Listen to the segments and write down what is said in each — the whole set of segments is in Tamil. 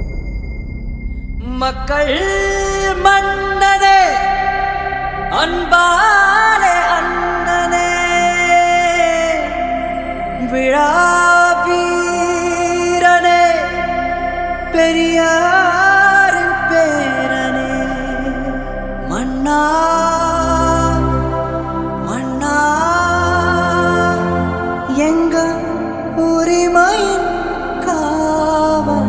மக்கள் மன்னனே அன்பாலே அண்ணனே விழாவீரனே பெரியாரின் பேரனே மன்னா மன்னா எங்க உரிமையின் காவல்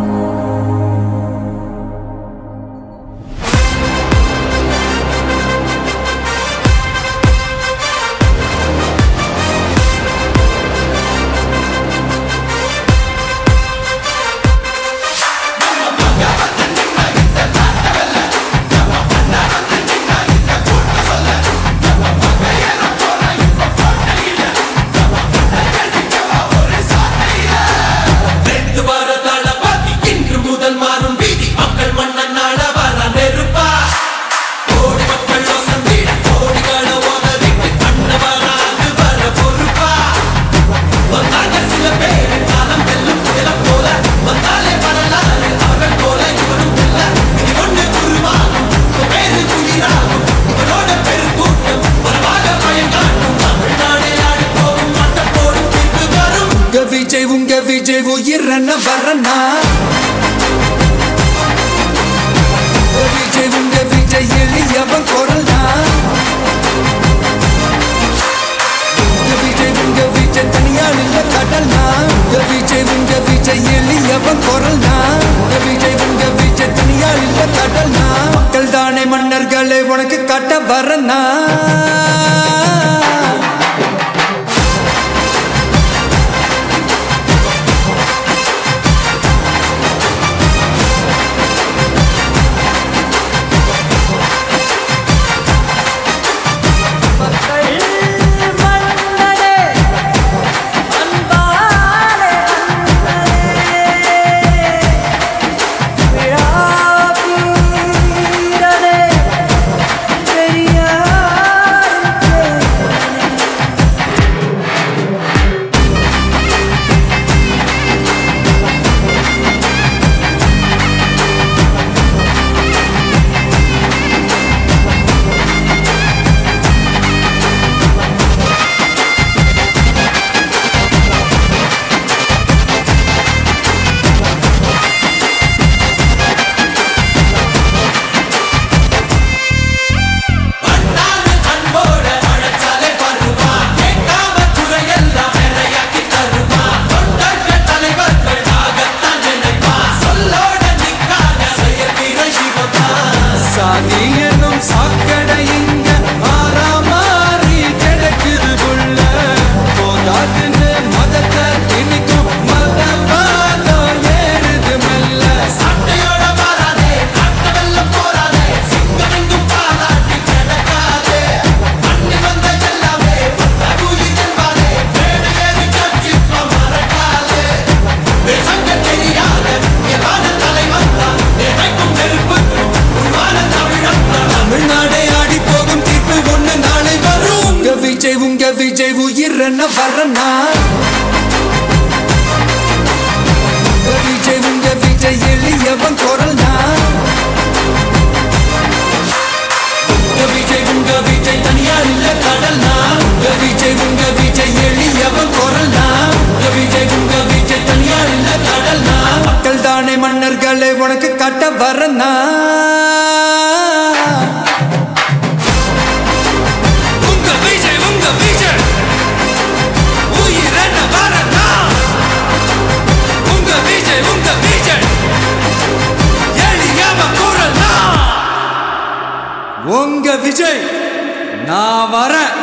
உங்க விஜய் உயிரன வரனா உங்க விஜய் எளியவன் குரல்னா உங்க விஜய் தனியால் இல்ல கடல்னா உங்க விஜய் எளியவன் குரல்னா உங்க விஜய் தனியால் இல்ல கடல்னா மக்கள் தானே மன்னர்களை உனக்கு காட்ட வரனா உங்க விஜய் உயிரன வரனா உங்க விஜய் எளியவன் குரல்னா உங்க விஜய் தனியார் இல்ல கடல்னா உங்க விஜய் எளியவன் குரல்னா உங்க விஜய் தனியார் இல்ல கடல்னா மக்கள் தானே மன்னர்களை உனக்கு காட்ட வரனா உங்க விஜய் நான் வரேன்.